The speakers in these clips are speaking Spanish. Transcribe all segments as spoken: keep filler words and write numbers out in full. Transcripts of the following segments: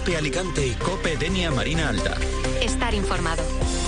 COPE Alicante y COPE Denia Marina Alta. Estar informado.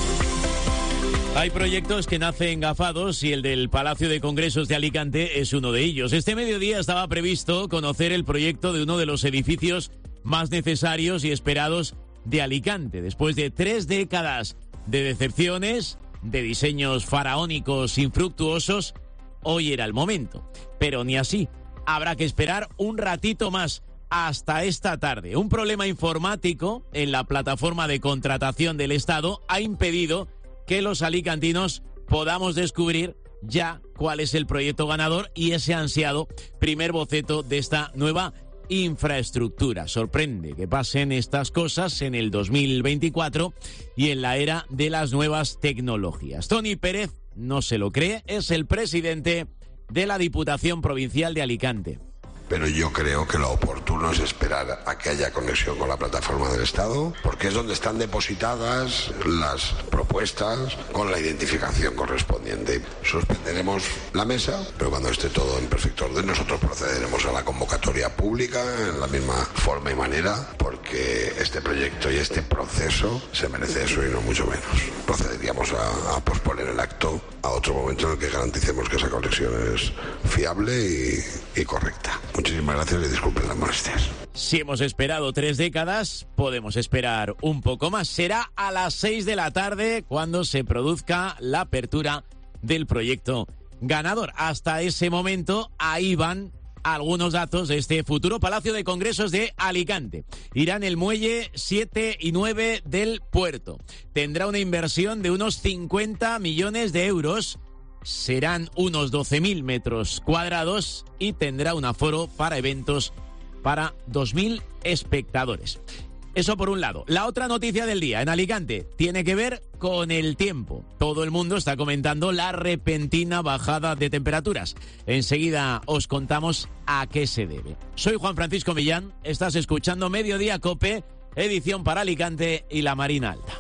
Hay proyectos que nacen gafados y el del Palacio de Congresos de Alicante es uno de ellos. Este mediodía estaba previsto conocer el proyecto de uno de los edificios más necesarios y esperados de Alicante. Después de tres décadas de decepciones, de diseños faraónicos infructuosos, hoy era el momento. Pero ni así. Habrá que esperar un ratito más, hasta esta tarde. Un problema informático en la plataforma de contratación del Estado ha impedido que los alicantinos podamos descubrir ya cuál es el proyecto ganador y ese ansiado primer boceto de esta nueva infraestructura. Sorprende que pasen estas cosas en el dos mil veinticuatro y en la era de las nuevas tecnologías. Toni Pérez no se lo cree, es el presidente de la Diputación Provincial de Alicante. Pero yo creo que lo oportuno es esperar a que haya conexión con la plataforma del Estado, porque es donde están depositadas las propuestas con la identificación correspondiente. Suspenderemos la mesa, pero cuando esté todo en perfecto orden, nosotros procederemos a la convocatoria pública en la misma forma y manera, porque este proyecto y este proceso se merece eso y no mucho menos. Procederíamos a, a posponer el acto a otro momento en el que garanticemos que esa conexión es fiable y, y correcta. Muchísimas gracias y disculpen las molestias. Si hemos esperado tres décadas, podemos esperar un poco más. Será a las seis de la tarde cuando se produzca la apertura del proyecto ganador. Hasta ese momento, ahí van algunos datos de este futuro Palacio de Congresos de Alicante. Irá en el muelle siete y nueve del puerto. Tendrá una inversión de unos cincuenta millones de euros. Serán unos doce mil metros cuadrados y tendrá un aforo para eventos para dos mil espectadores. Eso por un lado. La otra noticia del día en Alicante tiene que ver con el tiempo. Todo el mundo está comentando la repentina bajada de temperaturas. Enseguida os contamos a qué se debe. Soy Juan Francisco Millán, estás escuchando Mediodía COPE, edición para Alicante y la Marina Alta.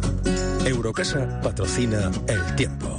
Eurocasa patrocina el tiempo.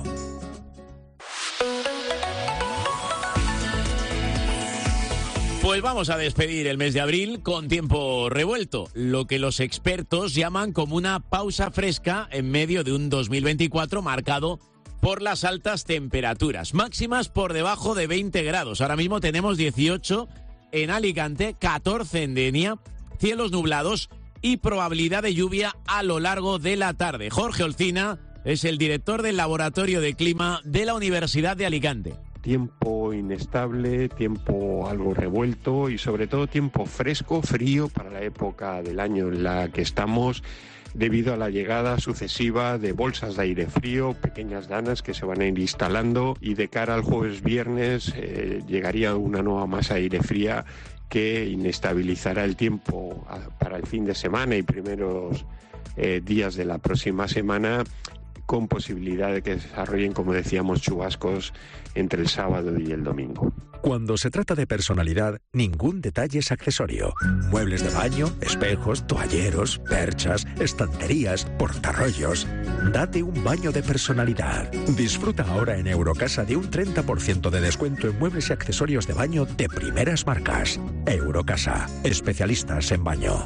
Pues vamos a despedir el mes de abril con tiempo revuelto, lo que los expertos llaman como una pausa fresca en medio de un dos mil veinticuatro marcado por las altas temperaturas, máximas por debajo de veinte grados. Ahora mismo tenemos dieciocho en Alicante, catorce en Denia, cielos nublados y probabilidad de lluvia a lo largo de la tarde. Jorge Olcina es el director del Laboratorio de Clima de la Universidad de Alicante. Tiempo inestable, tiempo algo revuelto y sobre todo tiempo fresco, frío para la época del año en la que estamos, debido a la llegada sucesiva de bolsas de aire frío, pequeñas danas que se van a ir instalando, y de cara al jueves viernes eh, llegaría una nueva masa de aire fría que inestabilizará el tiempo para el fin de semana y primeros eh, días de la próxima semana, con posibilidad de que desarrollen, como decíamos, chubascos entre el sábado y el domingo. Cuando se trata de personalidad, ningún detalle es accesorio. Muebles de baño, espejos, toalleros, perchas, estanterías, portarrollos. Date un baño de personalidad. Disfruta ahora en Eurocasa de un treinta por ciento de descuento en muebles y accesorios de baño de primeras marcas. Eurocasa, especialistas en baño.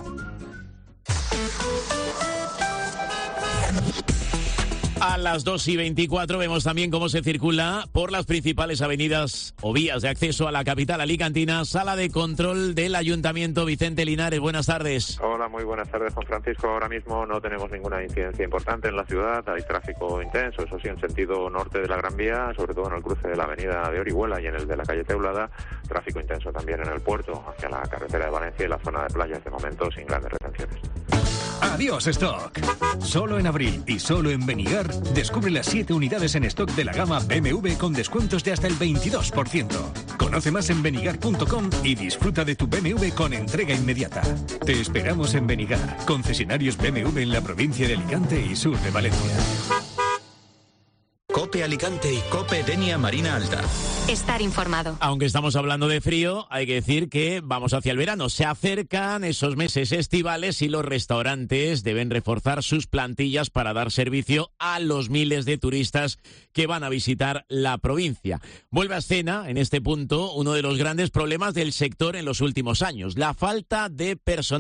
A las dos y veinticuatro vemos también cómo se circula por las principales avenidas o vías de acceso a la capital alicantina. Sala de control del Ayuntamiento. Vicente Linares, buenas tardes. Hola, muy buenas tardes, Juan Francisco. Ahora mismo no tenemos ninguna incidencia importante en la ciudad. Hay tráfico intenso, eso sí, en sentido norte de la Gran Vía, sobre todo en el cruce de la avenida de Orihuela y en el de la calle Teulada. Tráfico intenso también en el puerto, hacia la carretera de Valencia y la zona de playas, de momento sin grandes retenciones. Adiós stock. Solo en abril y solo en Benigar descubre las siete unidades en stock de la gama B M W con descuentos de hasta el veintidós por ciento. Conoce más en benigar punto com y disfruta de tu B M W con entrega inmediata. Te esperamos en Benigar, concesionarios B M W en la provincia de Alicante y sur de Valencia. COPE Alicante y COPE Denia Marina Alta. Estar informado. Aunque estamos hablando de frío, hay que decir que vamos hacia el verano. Se acercan esos meses estivales y los restaurantes deben reforzar sus plantillas para dar servicio a los miles de turistas que van a visitar la provincia. Vuelve a escena, en este punto, uno de los grandes problemas del sector en los últimos años, la falta de personal.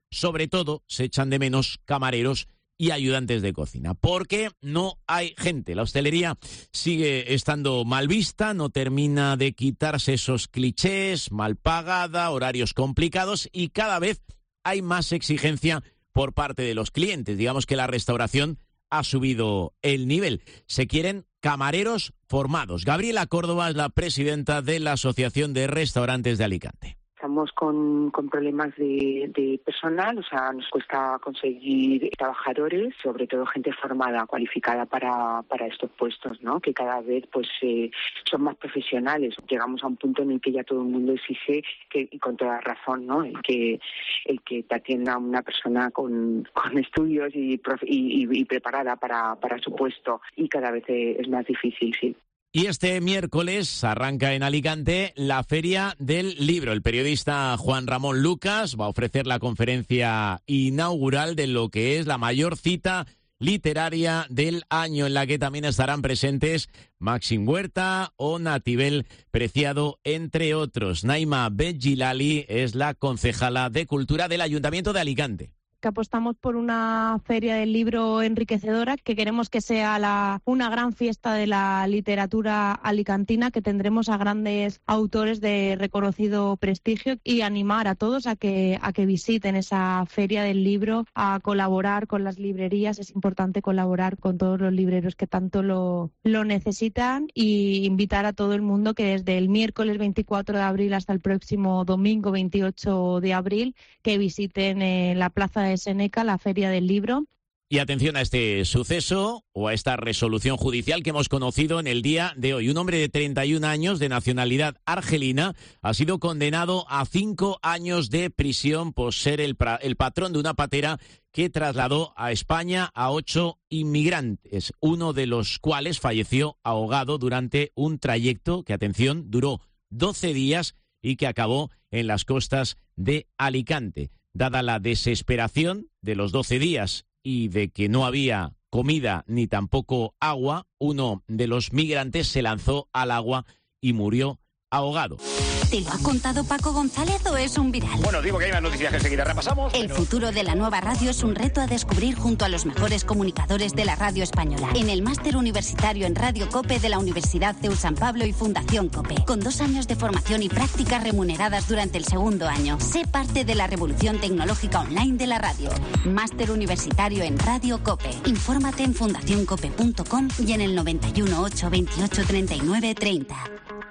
sobre todo se echan de menos camareros y ayudantes de cocina, porque no hay gente. La hostelería sigue estando mal vista, no termina de quitarse esos clichés, mal pagada, horarios complicados y cada vez hay más exigencia por parte de los clientes. Digamos que la restauración ha subido el nivel. Se quieren camareros formados. Gabriela Córdoba es la presidenta de la Asociación de Restaurantes de Alicante. Estamos con, con problemas de, de personal, o sea, nos cuesta conseguir trabajadores, sobre todo gente formada, cualificada para, para estos puestos, ¿no? Que cada vez pues eh, son más profesionales. Llegamos a un punto en el que ya todo el mundo exige, que, y con toda razón, ¿no? El que el que te atienda una persona con, con estudios y, y, y preparada para, para su puesto, y cada vez es más difícil, sí. Y este miércoles arranca en Alicante la Feria del Libro. El periodista Juan Ramón Lucas va a ofrecer la conferencia inaugural de lo que es la mayor cita literaria del año, en la que también estarán presentes Maxim Huerta o Natibel Preciado, entre otros. Naima Bedjilali es la concejala de Cultura del Ayuntamiento de Alicante. Que apostamos por una feria del libro enriquecedora, que queremos que sea la, una gran fiesta de la literatura alicantina, que tendremos a grandes autores de reconocido prestigio, y animar a todos a que, a que visiten esa feria del libro, a colaborar con las librerías. Es importante colaborar con todos los libreros que tanto lo, lo necesitan, y invitar a todo el mundo que desde el miércoles veinticuatro de abril hasta el próximo domingo veintiocho de abril que visiten eh, la plaza de Seneca, la Feria del Libro. Y atención a este suceso o a esta resolución judicial que hemos conocido en el día de hoy. Un hombre de treinta y un años de nacionalidad argelina ha sido condenado a cinco años de prisión por ser el, pra- el patrón de una patera que trasladó a España a ocho inmigrantes, uno de los cuales falleció ahogado durante un trayecto que, atención, duró doce días y que acabó en las costas de Alicante. Dada la desesperación de los doce días y de que no había comida ni tampoco agua, uno de los migrantes se lanzó al agua y murió ahogado. ¿Te lo ha contado Paco González o es un viral? Bueno, digo que hay más noticias que enseguida repasamos. El pero... futuro de la nueva radio es un reto a descubrir junto a los mejores comunicadores de la radio española. En el máster universitario en Radio COPE de la Universidad C E U San Pablo y Fundación COPE. Con dos años de formación y prácticas remuneradas durante el segundo año. Sé parte de la revolución tecnológica online de la radio. Máster universitario en Radio COPE. Infórmate en fundación cope punto com y en el noventa y uno, ocho veintiocho, treinta y nueve, treinta.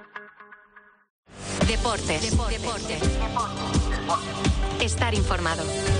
Deportes. Deportes. Deportes. Estar informado.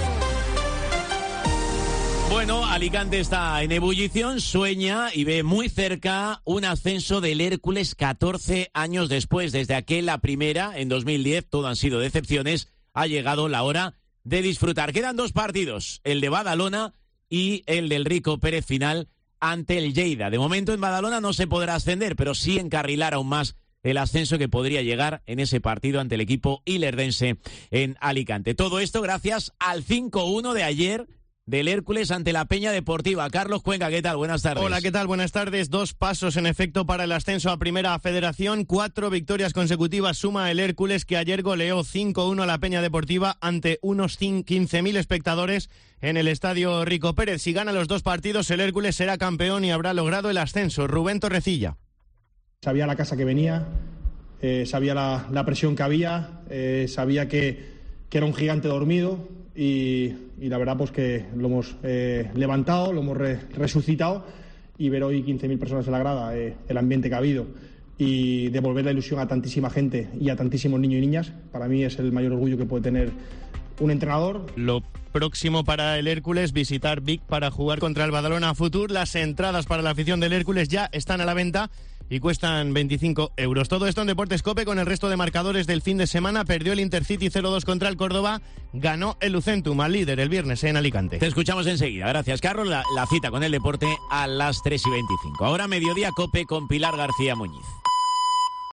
Bueno, Alicante está en ebullición, sueña y ve muy cerca un ascenso del Hércules catorce años después. Desde aquel, la primera, en dos mil diez, todo han sido decepciones, ha llegado la hora de disfrutar. Quedan dos partidos, el de Badalona y el del Rico Pérez final ante el Lleida. De momento en Badalona no se podrá ascender, pero sí encarrilar aún más el ascenso que podría llegar en ese partido ante el equipo ilerdense en Alicante. Todo esto gracias al cinco uno de ayer del Hércules ante la Peña Deportiva. Carlos Cuenca, ¿qué tal? Buenas tardes. Hola, ¿qué tal? Buenas tardes. Dos pasos en efecto para el ascenso a Primera Federación. Cuatro victorias consecutivas suma el Hércules, que ayer goleó cinco uno a la Peña Deportiva ante unos quince mil espectadores en el Estadio Rico Pérez. Si gana los dos partidos, el Hércules será campeón y habrá logrado el ascenso. Rubén Torrecilla. Sabía la casa que venía, eh, sabía la, la presión que había, eh, sabía que, que era un gigante dormido y, y la verdad pues que lo hemos eh, levantado, lo hemos re, resucitado, y ver hoy quince mil personas en la grada, eh, el ambiente que ha habido, y devolver la ilusión a tantísima gente y a tantísimos niños y niñas, para mí es el mayor orgullo que puede tener un entrenador. Lo próximo para el Hércules, visitar Vic para jugar contra el Badalona Futur. Las entradas para la afición del Hércules ya están a la venta y cuestan veinticinco euros. Todo esto en Deportes COPE con el resto de marcadores del fin de semana. Perdió el Intercity cero dos contra el Córdoba, ganó el Lucentum al líder el viernes en Alicante. Te escuchamos enseguida. Gracias, Carlos. La, la cita con el deporte a las tres y veinticinco. Ahora mediodía COPE con Pilar García Muñiz.